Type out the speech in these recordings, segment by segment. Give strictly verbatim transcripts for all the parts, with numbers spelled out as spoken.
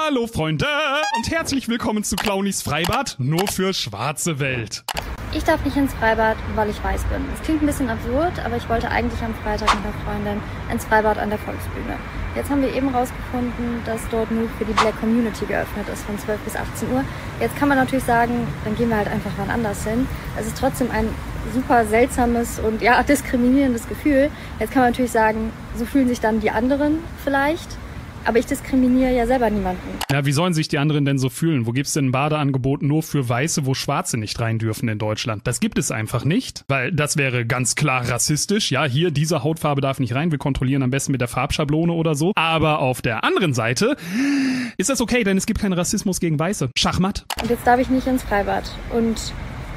Hallo Freunde und herzlich willkommen zu Clownies Freibad, nur für schwarze Welt. Ich darf nicht ins Freibad, weil ich weiß bin. Es klingt ein bisschen absurd, aber ich wollte eigentlich am Freitag mit einer Freundin ins Freibad an der Volksbühne. Jetzt haben wir eben rausgefunden, dass dort nur für die Black Community geöffnet ist, von zwölf bis achtzehn Uhr. Jetzt kann man natürlich sagen, dann gehen wir halt einfach wann anders hin. Es ist trotzdem ein super seltsames und ja, diskriminierendes Gefühl. Jetzt kann man natürlich sagen, so fühlen sich dann die anderen vielleicht. Aber ich diskriminiere ja selber niemanden. Ja, wie sollen sich die anderen denn so fühlen? Wo gibt's denn ein Badeangebot nur für Weiße, wo Schwarze nicht rein dürfen in Deutschland? Das gibt es einfach nicht, weil das wäre ganz klar rassistisch. Ja, hier, diese Hautfarbe darf nicht rein. Wir kontrollieren am besten mit der Farbschablone oder so. Aber auf der anderen Seite ist das okay, denn es gibt keinen Rassismus gegen Weiße. Schachmatt. Und jetzt darf ich nicht ins Freibad. Und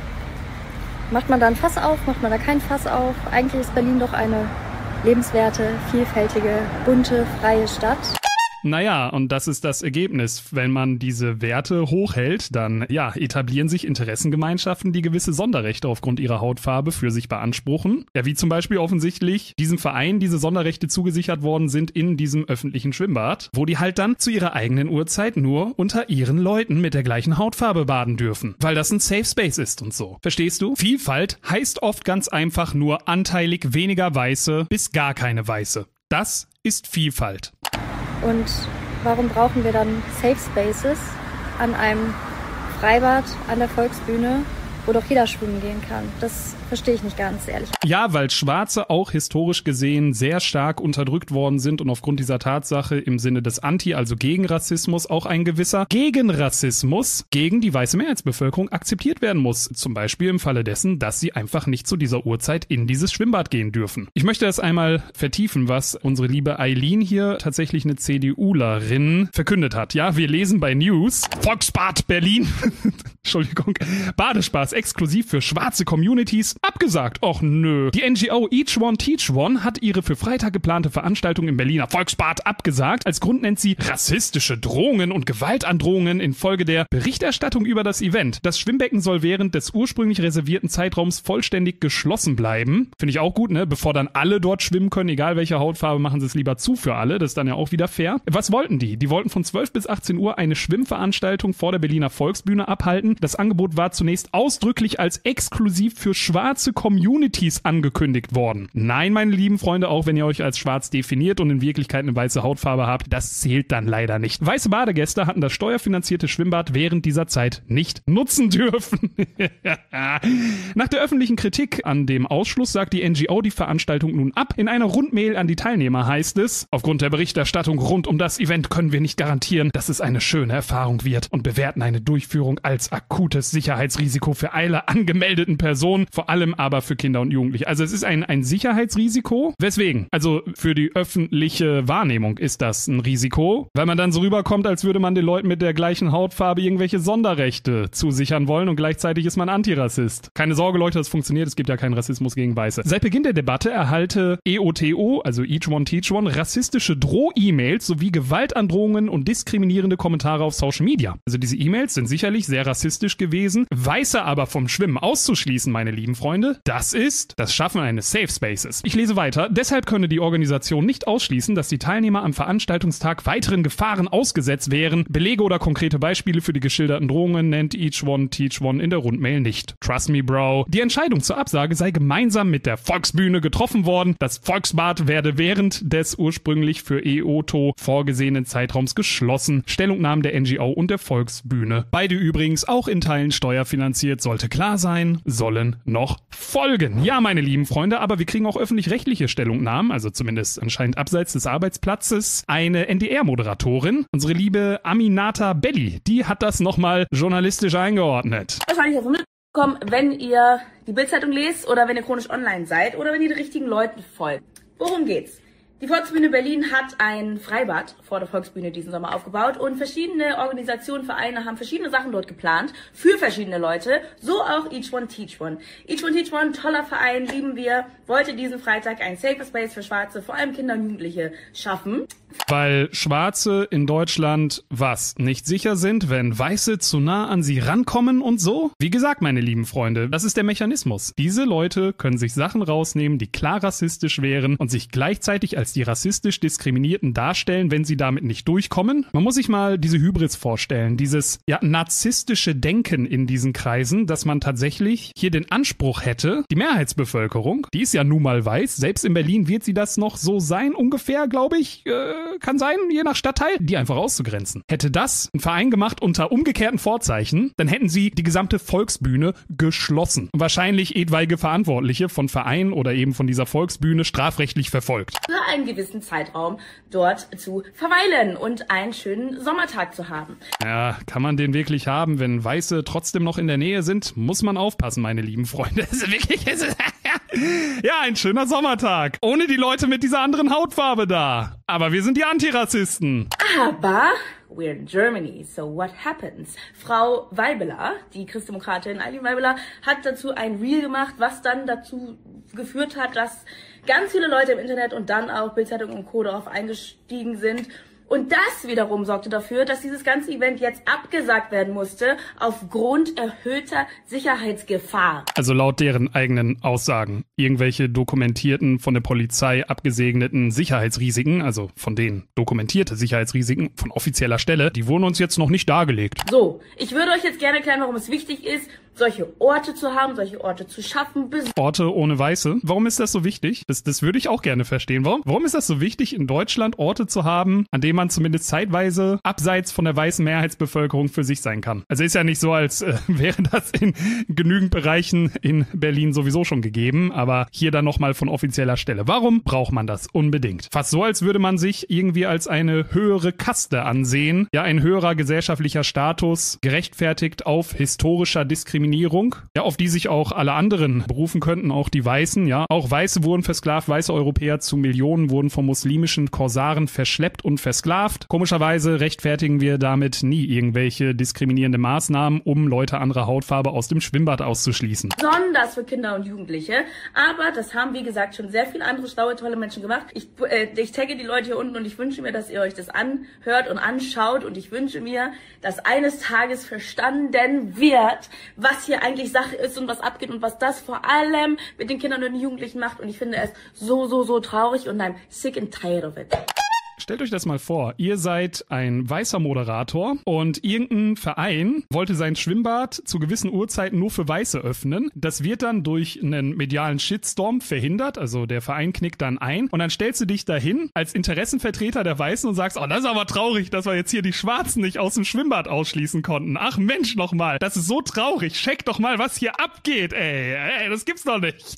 macht man da ein Fass auf? Macht man da kein Fass auf? Eigentlich ist Berlin doch eine lebenswerte, vielfältige, bunte, freie Stadt. Naja, und das ist das Ergebnis. Wenn man diese Werte hochhält, dann ja, etablieren sich Interessengemeinschaften, die gewisse Sonderrechte aufgrund ihrer Hautfarbe für sich beanspruchen. Ja, wie zum Beispiel offensichtlich diesem Verein diese Sonderrechte zugesichert worden sind in diesem öffentlichen Schwimmbad, wo die halt dann zu ihrer eigenen Uhrzeit nur unter ihren Leuten mit der gleichen Hautfarbe baden dürfen, weil das ein Safe Space ist und so. Verstehst du? Vielfalt heißt oft ganz einfach nur anteilig weniger Weiße bis gar keine Weiße. Das ist Vielfalt. Und warum brauchen wir dann Safe Spaces an einem Freibad an der Volksbühne, wo doch jeder schwimmen gehen kann? Das verstehe ich nicht ganz, ehrlich. Ja, weil Schwarze auch historisch gesehen sehr stark unterdrückt worden sind und aufgrund dieser Tatsache im Sinne des Anti-, also gegen Rassismus, auch ein gewisser Gegenrassismus gegen die weiße Mehrheitsbevölkerung akzeptiert werden muss. Zum Beispiel im Falle dessen, dass sie einfach nicht zu dieser Uhrzeit in dieses Schwimmbad gehen dürfen. Ich möchte das einmal vertiefen, was unsere liebe Eileen hier, tatsächlich eine CDUlerin, verkündet hat. Ja, wir lesen bei News. Volksbad Berlin. Entschuldigung. Badespaß exklusiv für schwarze Communities. Abgesagt. Och nö. Die N G O Each One Teach One hat ihre für Freitag geplante Veranstaltung im Berliner Volksbad abgesagt. Als Grund nennt sie rassistische Drohungen und Gewaltandrohungen infolge der Berichterstattung über das Event. Das Schwimmbecken soll während des ursprünglich reservierten Zeitraums vollständig geschlossen bleiben. Finde ich auch gut, ne? Bevor dann alle dort schwimmen können, egal welche Hautfarbe, machen sie es lieber zu für alle. Das ist dann ja auch wieder fair. Was wollten die? Die wollten von zwölf bis achtzehn Uhr eine Schwimmveranstaltung vor der Berliner Volksbühne abhalten. Das Angebot war zunächst ausdrücklich als exklusiv für schwarze Communities angekündigt worden. Nein, meine lieben Freunde, auch wenn ihr euch als schwarz definiert und in Wirklichkeit eine weiße Hautfarbe habt, das zählt dann leider nicht. Weiße Badegäste hatten das steuerfinanzierte Schwimmbad während dieser Zeit nicht nutzen dürfen. Nach der öffentlichen Kritik an dem Ausschluss sagt die N G O die Veranstaltung nun ab. In einer Rundmail an die Teilnehmer heißt es: Aufgrund der Berichterstattung rund um das Event können wir nicht garantieren, dass es eine schöne Erfahrung wird und bewerten eine Durchführung als akutes Sicherheitsrisiko für alle angemeldeten Personen, vor allem aber für Kinder und Jugendliche. Also es ist ein, ein Sicherheitsrisiko. Weswegen? Also für die öffentliche Wahrnehmung ist das ein Risiko, weil man dann so rüberkommt, als würde man den Leuten mit der gleichen Hautfarbe irgendwelche Sonderrechte zusichern wollen und gleichzeitig ist man Antirassist. Keine Sorge, Leute, das funktioniert. Es gibt ja keinen Rassismus gegen Weiße. Seit Beginn der Debatte erhalte E O T O, also Each One Teach One, rassistische Droh-E-Mails sowie Gewaltandrohungen und diskriminierende Kommentare auf Social Media. Also diese E-Mails sind sicherlich sehr rassistisch gewesen. Weiße aber vom Schwimmen auszuschließen, meine lieben Freunde, das ist das Schaffen eines Safe Spaces. Ich lese weiter. Deshalb könne die Organisation nicht ausschließen, dass die Teilnehmer am Veranstaltungstag weiteren Gefahren ausgesetzt wären. Belege oder konkrete Beispiele für die geschilderten Drohungen nennt Each One Teach One in der Rundmail nicht. Trust me, Bro. Die Entscheidung zur Absage sei gemeinsam mit der Volksbühne getroffen worden. Das Volksbad werde während des ursprünglich für E O T O vorgesehenen Zeitraums geschlossen. Stellungnahmen der N G O und der Volksbühne. Beide übrigens auch in Teilen steuerfinanziert, sollte klar sein, sollen noch folgen. Ja, meine lieben Freunde, aber wir kriegen auch öffentlich-rechtliche Stellungnahmen, also zumindest anscheinend abseits des Arbeitsplatzes. Eine N D R-Moderatorin, unsere liebe Aminata Belli, die hat das nochmal journalistisch eingeordnet. Wahrscheinlich davon mitbekommen, wenn ihr die Bild-Zeitung lest oder wenn ihr chronisch online seid oder wenn ihr den richtigen Leuten folgt. Worum geht's? Die Volksbühne Berlin hat ein Freibad vor der Volksbühne diesen Sommer aufgebaut und verschiedene Organisationen, Vereine haben verschiedene Sachen dort geplant für verschiedene Leute, so auch Each One Teach One. Each One Teach One, toller Verein, lieben wir, wollte diesen Freitag ein Safer Space für Schwarze, vor allem Kinder und Jugendliche, schaffen. Weil Schwarze in Deutschland, was, nicht sicher sind, wenn Weiße zu nah an sie rankommen und so? Wie gesagt, meine lieben Freunde, das ist der Mechanismus. Diese Leute können sich Sachen rausnehmen, die klar rassistisch wären und sich gleichzeitig als die rassistisch Diskriminierten darstellen, wenn sie damit nicht durchkommen. Man muss sich mal diese Hybris vorstellen, dieses ja narzisstische Denken in diesen Kreisen, dass man tatsächlich hier den Anspruch hätte, die Mehrheitsbevölkerung, die ist ja nun mal weiß, selbst in Berlin wird sie das noch so sein, ungefähr, glaube ich, äh, kann sein, je nach Stadtteil, die einfach auszugrenzen. Hätte das ein Verein gemacht unter umgekehrten Vorzeichen, dann hätten sie die gesamte Volksbühne geschlossen. Wahrscheinlich etwaige Verantwortliche von Vereinen oder eben von dieser Volksbühne strafrechtlich verfolgt. Für einen gewissen Zeitraum dort zu verweilen und einen schönen Sommertag zu haben. Ja, kann man den wirklich haben, wenn Weiße trotzdem noch in der Nähe sind? Muss man aufpassen, meine lieben Freunde. Es ist wirklich, es ist ja, ein schöner Sommertag. Ohne die Leute mit dieser anderen Hautfarbe da. Aber wir sind die Antirassisten. Aber we're in Germany, so what happens? Frau Weibeler, die Christdemokratin Eileen Weibeler, hat dazu ein Reel gemacht, was dann dazu geführt hat, dass ganz viele Leute im Internet und dann auch Bild-Zeitung und Co. darauf eingestiegen sind. Und das wiederum sorgte dafür, dass dieses ganze Event jetzt abgesagt werden musste, aufgrund erhöhter Sicherheitsgefahr. Also laut deren eigenen Aussagen. Irgendwelche dokumentierten, von der Polizei abgesegneten Sicherheitsrisiken, also von denen dokumentierte Sicherheitsrisiken von offizieller Stelle, die wurden uns jetzt noch nicht dargelegt. So, ich würde euch jetzt gerne erklären, warum es wichtig ist, solche Orte zu haben, solche Orte zu schaffen. Orte ohne Weiße? Warum ist das so wichtig? Das, das würde ich auch gerne verstehen. Warum? Warum ist das so wichtig, in Deutschland Orte zu haben, an denen man zumindest zeitweise abseits von der weißen Mehrheitsbevölkerung für sich sein kann? Also ist ja nicht so, als äh, wäre das in genügend Bereichen in Berlin sowieso schon gegeben, aber hier dann nochmal von offizieller Stelle. Warum braucht man das unbedingt? Fast so, als würde man sich irgendwie als eine höhere Kaste ansehen. Ja, ein höherer gesellschaftlicher Status, gerechtfertigt auf historischer Diskriminierung, ja, auf die sich auch alle anderen berufen könnten, auch die Weißen, ja. Auch Weiße wurden versklavt, weiße Europäer zu Millionen wurden von muslimischen Korsaren verschleppt und versklavt. Komischerweise rechtfertigen wir damit nie irgendwelche diskriminierende Maßnahmen, um Leute anderer Hautfarbe aus dem Schwimmbad auszuschließen. Besonders für Kinder und Jugendliche. Aber das haben, wie gesagt, schon sehr viele andere schlaue, tolle Menschen gemacht. Ich, äh, ich tagge die Leute hier unten und ich wünsche mir, dass ihr euch das anhört und anschaut und ich wünsche mir, dass eines Tages verstanden wird, was hier eigentlich Sache ist und was abgeht und was das vor allem mit den Kindern und den Jugendlichen macht. Und ich finde es so, so, so traurig und I'm sick and tired of it. Stellt euch das mal vor, ihr seid ein weißer Moderator und irgendein Verein wollte sein Schwimmbad zu gewissen Uhrzeiten nur für Weiße öffnen. Das wird dann durch einen medialen Shitstorm verhindert, also der Verein knickt dann ein und dann stellst du dich dahin als Interessenvertreter der Weißen und sagst, oh, das ist aber traurig, dass wir jetzt hier die Schwarzen nicht aus dem Schwimmbad ausschließen konnten. Ach Mensch, nochmal, das ist so traurig. Check doch mal, was hier abgeht, ey. Ey, das gibt's doch nicht.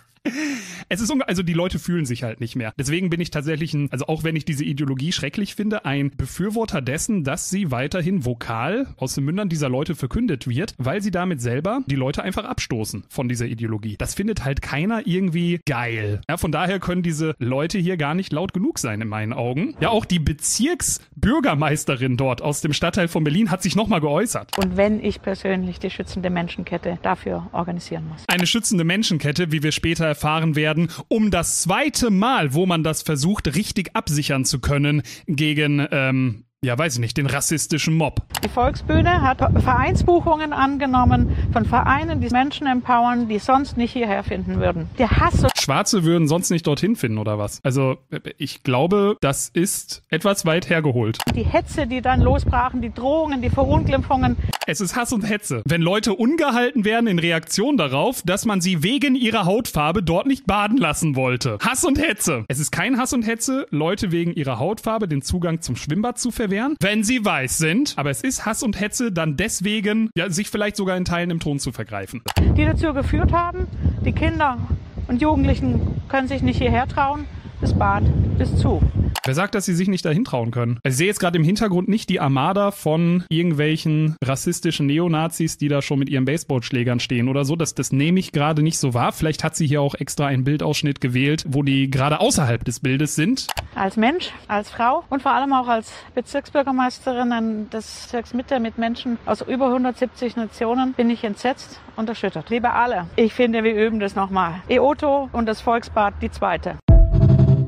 Es ist unge- also die Leute fühlen sich halt nicht mehr. Deswegen bin ich tatsächlich ein, also auch wenn ich diese Ideologie schrecklich finde, ein Befürworter dessen, dass sie weiterhin vokal aus den Mündern dieser Leute verkündet wird, weil sie damit selber die Leute einfach abstoßen von dieser Ideologie. Das findet halt keiner irgendwie geil. Ja, von daher können diese Leute hier gar nicht laut genug sein in meinen Augen. Ja, auch die Bezirksbürgermeisterin dort aus dem Stadtteil von Berlin hat sich nochmal geäußert. Und wenn ich persönlich die schützende Menschenkette dafür organisieren muss. Eine schützende Menschenkette, wie wir später erfahren werden, um das zweite Mal, wo man das versucht, richtig absichern zu können gegen, ähm, ja, weiß ich nicht, den rassistischen Mob. Die Volksbühne hat Vereinsbuchungen angenommen von Vereinen, die Menschen empowern, die sonst nicht hierher finden würden. Der Hass. Schwarze würden sonst nicht dorthin finden, oder was? Also, ich glaube, das ist etwas weit hergeholt. Die Hetze, die dann losbrachen, die Drohungen, die Verunglimpfungen. Es ist Hass und Hetze. Wenn Leute ungehalten werden in Reaktion darauf, dass man sie wegen ihrer Hautfarbe dort nicht baden lassen wollte. Hass und Hetze. Es ist kein Hass und Hetze, Leute wegen ihrer Hautfarbe den Zugang zum Schwimmbad zu verwehren, wenn sie weiß sind. Aber es ist Hass und Hetze, dann deswegen, ja, sich vielleicht sogar in Teilen im Ton zu vergreifen. Die dazu geführt haben, die Kinder und Jugendlichen können sich nicht hierher trauen. Das Bad ist zu. Wer sagt, dass sie sich nicht dahin trauen können? Ich sehe jetzt gerade im Hintergrund nicht die Armada von irgendwelchen rassistischen Neonazis, die da schon mit ihren Baseballschlägern stehen oder so. Das, das nehme ich gerade nicht so wahr. Vielleicht hat sie hier auch extra einen Bildausschnitt gewählt, wo die gerade außerhalb des Bildes sind. Als Mensch, als Frau und vor allem auch als Bezirksbürgermeisterin des Bezirks Mitte mit Menschen aus über hundertsiebzig Nationen bin ich entsetzt und erschüttert. Liebe alle, ich finde, wir üben das nochmal. E O T O und das Volksbad, die zweite.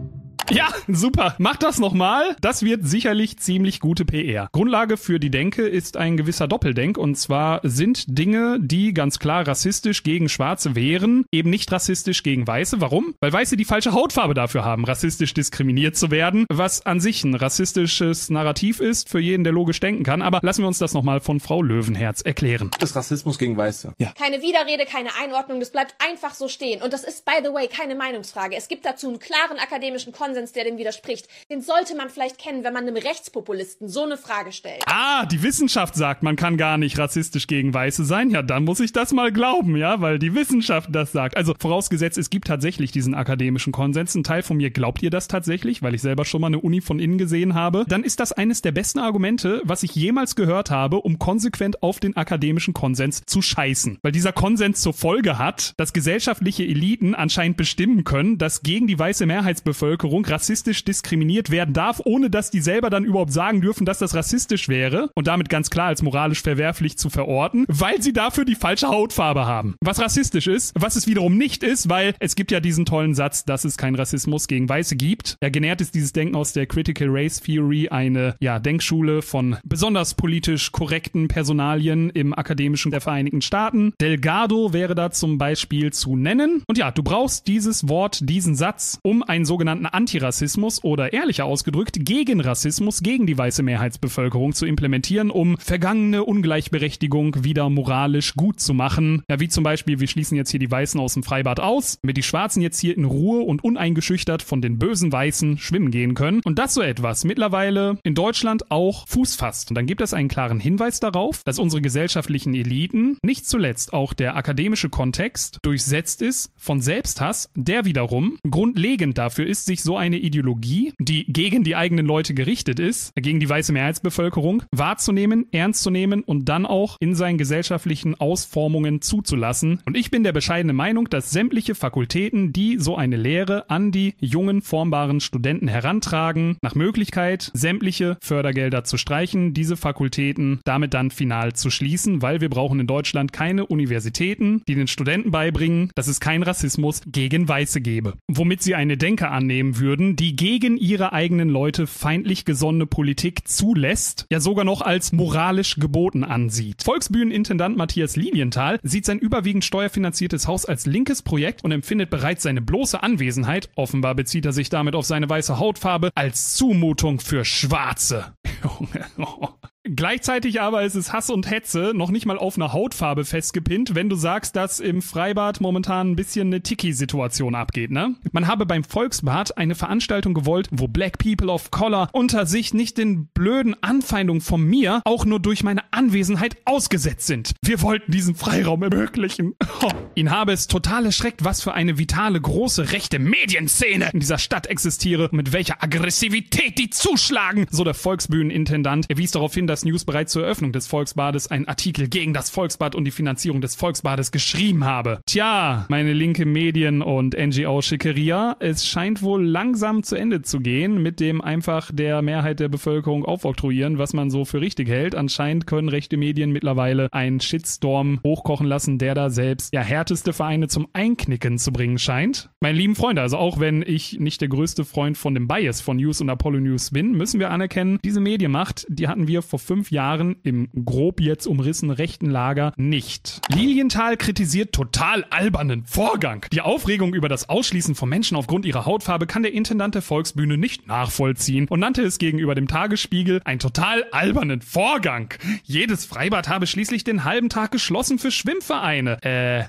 Ja, super. Mach das nochmal. Das wird sicherlich ziemlich gute P R. Grundlage für die Denke ist ein gewisser Doppeldenk. Und zwar sind Dinge, die ganz klar rassistisch gegen Schwarze wären, eben nicht rassistisch gegen Weiße. Warum? Weil Weiße die falsche Hautfarbe dafür haben, rassistisch diskriminiert zu werden, was an sich ein rassistisches Narrativ ist für jeden, der logisch denken kann. Aber lassen wir uns das nochmal von Frau Löwenherz erklären. Das ist Rassismus gegen Weiße. Ja. Keine Widerrede, keine Einordnung, das bleibt einfach so stehen. Und das ist, by the way, keine Meinungsfrage. Es gibt dazu einen klaren akademischen Konsens, der dem widerspricht. Den sollte man vielleicht kennen, wenn man einem Rechtspopulisten so eine Frage stellt. Ah, die Wissenschaft sagt, man kann gar nicht rassistisch gegen Weiße sein. Ja, dann muss ich das mal glauben, ja, weil die Wissenschaft das sagt. Also vorausgesetzt, es gibt tatsächlich diesen akademischen Konsens. Ein Teil von mir glaubt ihr das tatsächlich, weil ich selber schon mal eine Uni von innen gesehen habe. Dann ist das eines der besten Argumente, was ich jemals gehört habe, um konsequent auf den akademischen Konsens zu scheißen. Weil dieser Konsens zur Folge hat, dass gesellschaftliche Eliten anscheinend bestimmen können, dass gegen die weiße Mehrheitsbevölkerung rassistisch diskriminiert werden darf, ohne dass die selber dann überhaupt sagen dürfen, dass das rassistisch wäre und damit ganz klar als moralisch verwerflich zu verorten, weil sie dafür die falsche Hautfarbe haben. Was rassistisch ist, was es wiederum nicht ist, weil es gibt ja diesen tollen Satz, dass es keinen Rassismus gegen Weiße gibt. Ja, genährt ist dieses Denken aus der Critical Race Theory, eine ja, Denkschule von besonders politisch korrekten Personalien im Akademischen der Vereinigten Staaten. Delgado wäre da zum Beispiel zu nennen. Und ja, du brauchst dieses Wort, diesen Satz, um einen sogenannten Antirassismus oder ehrlicher ausgedrückt gegen Rassismus, gegen die weiße Mehrheitsbevölkerung zu implementieren, um vergangene Ungleichberechtigung wieder moralisch gut zu machen. Ja, wie zum Beispiel, wir schließen jetzt hier die Weißen aus dem Freibad aus, damit die Schwarzen jetzt hier in Ruhe und uneingeschüchtert von den bösen Weißen schwimmen gehen können. Und das so etwas mittlerweile in Deutschland auch Fuß fasst. Und dann gibt es einen klaren Hinweis darauf, dass unsere gesellschaftlichen Eliten, nicht zuletzt auch der akademische Kontext, durchsetzt ist von Selbsthass, der wiederum grundlegend dafür ist, sich so eine Ideologie, die gegen die eigenen Leute gerichtet ist, gegen die weiße Mehrheitsbevölkerung, wahrzunehmen, ernst zu nehmen und dann auch in seinen gesellschaftlichen Ausformungen zuzulassen. Und ich bin der bescheidene Meinung, dass sämtliche Fakultäten, die so eine Lehre an die jungen, formbaren Studenten herantragen, nach Möglichkeit sämtliche Fördergelder zu streichen, diese Fakultäten damit dann final zu schließen, weil wir brauchen in Deutschland keine Universitäten, die den Studenten beibringen, dass es keinen Rassismus gegen Weiße gebe. Womit sie eine Denke annehmen würden, die gegen ihre eigenen Leute feindlich gesonnene Politik zulässt, ja sogar noch als moralisch geboten ansieht. Volksbühnenintendant Matthias Lilienthal sieht sein überwiegend steuerfinanziertes Haus als linkes Projekt und empfindet bereits seine bloße Anwesenheit, offenbar bezieht er sich damit auf seine weiße Hautfarbe, als Zumutung für Schwarze. Junge, oh. Gleichzeitig aber ist es Hass und Hetze noch nicht mal auf eine Hautfarbe festgepinnt, wenn du sagst, dass im Freibad momentan ein bisschen eine Tiki-Situation abgeht, ne? Man habe beim Volksbad eine Veranstaltung gewollt, wo Black People of Color unter sich nicht den blöden Anfeindungen von mir auch nur durch meine Anwesenheit ausgesetzt sind. Wir wollten diesen Freiraum ermöglichen. Oh. Ihn habe es total erschreckt, was für eine vitale, große, rechte Medienszene in dieser Stadt existiere und mit welcher Aggressivität die zuschlagen, so der Volksbühnenintendant. Er wies darauf hin, dass News bereits zur Eröffnung des Volksbades einen Artikel gegen das Volksbad und die Finanzierung des Volksbades geschrieben habe. Tja, meine linke Medien- und N G O-Schickeria, es scheint wohl langsam zu Ende zu gehen mit dem einfach der Mehrheit der Bevölkerung aufoktroyieren, was man so für richtig hält. Anscheinend können rechte Medien mittlerweile einen Shitstorm hochkochen lassen, der da selbst ja härteste Vereine zum Einknicken zu bringen scheint. Meine lieben Freunde, also auch wenn ich nicht der größte Freund von dem Bias von News und Apollo News bin, müssen wir anerkennen, diese Medienmacht, die hatten wir vor fünf Jahren im grob jetzt umrissen rechten Lager nicht. Lilienthal kritisiert total albernen Vorgang. Die Aufregung über das Ausschließen von Menschen aufgrund ihrer Hautfarbe kann der Intendant der Volksbühne nicht nachvollziehen und nannte es gegenüber dem Tagesspiegel einen total albernen Vorgang. Jedes Freibad habe schließlich den halben Tag geschlossen für Schwimmvereine. Äh...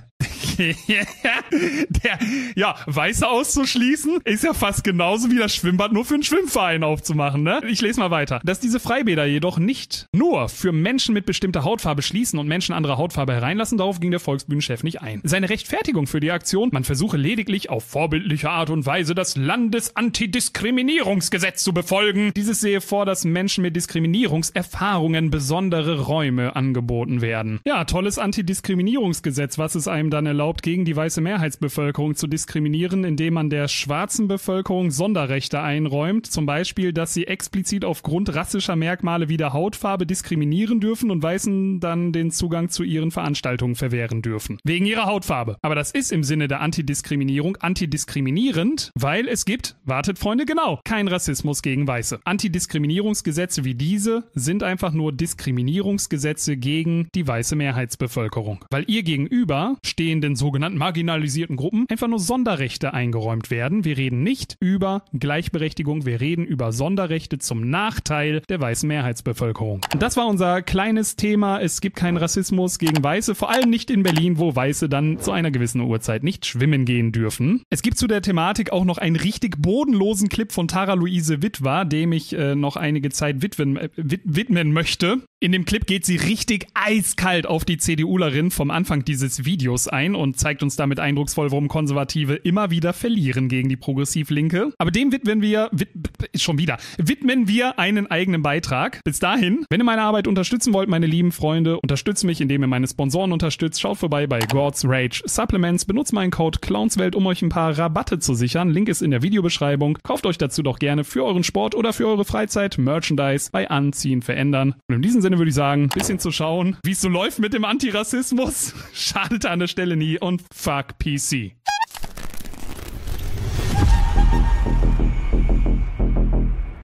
der, ja, Weiße auszuschließen, ist ja fast genauso wie das Schwimmbad nur für einen Schwimmverein aufzumachen, ne? Ich lese mal weiter. Dass diese Freibäder jedoch nicht nur für Menschen mit bestimmter Hautfarbe schließen und Menschen anderer Hautfarbe hereinlassen, darauf ging der Volksbühnenchef nicht ein. Seine Rechtfertigung für die Aktion, man versuche lediglich auf vorbildliche Art und Weise das Landesantidiskriminierungsgesetz zu befolgen. Dieses sehe vor, dass Menschen mit Diskriminierungserfahrungen besondere Räume angeboten werden. Ja, tolles Antidiskriminierungsgesetz, was es einem dann dann erlaubt, gegen die weiße Mehrheitsbevölkerung zu diskriminieren, indem man der schwarzen Bevölkerung Sonderrechte einräumt. Zum Beispiel, dass sie explizit aufgrund rassischer Merkmale wie der Hautfarbe diskriminieren dürfen und Weißen dann den Zugang zu ihren Veranstaltungen verwehren dürfen. Wegen ihrer Hautfarbe. Aber das ist im Sinne der Antidiskriminierung antidiskriminierend, weil es gibt, wartet Freunde, genau, kein Rassismus gegen Weiße. Antidiskriminierungsgesetze wie diese sind einfach nur Diskriminierungsgesetze gegen die weiße Mehrheitsbevölkerung. Weil ihr gegenüber stehenden sogenannten marginalisierten Gruppen einfach nur Sonderrechte eingeräumt werden. Wir reden nicht über Gleichberechtigung, wir reden über Sonderrechte zum Nachteil der weißen Mehrheitsbevölkerung. Und das war unser kleines Thema. Es gibt keinen Rassismus gegen Weiße, vor allem nicht in Berlin, wo Weiße dann zu einer gewissen Uhrzeit nicht schwimmen gehen dürfen. Es gibt zu der Thematik auch noch einen richtig bodenlosen Clip von Tara-Luise Witwer, dem ich äh, noch einige Zeit widmen, äh, widmen möchte. In dem Clip geht sie richtig eiskalt auf die CDUlerin vom Anfang dieses Videos ein und zeigt uns damit eindrucksvoll, warum Konservative immer wieder verlieren gegen die Progressiv-Linke. Aber dem widmen wir, wid, schon wieder, widmen wir einen eigenen Beitrag. Bis dahin, wenn ihr meine Arbeit unterstützen wollt, meine lieben Freunde, unterstützt mich, indem ihr meine Sponsoren unterstützt. Schaut vorbei bei God's Rage Supplements. Benutzt meinen Code Clownswelt, um euch ein paar Rabatte zu sichern. Link ist in der Videobeschreibung. Kauft euch dazu doch gerne für euren Sport oder für eure Freizeit Merchandise bei Anziehen verändern. Und in diesem Sinne würde ich sagen, ein bisschen zu schauen, wie es so läuft mit dem Antirassismus. Schadet an der Stelle nie und fuck P C.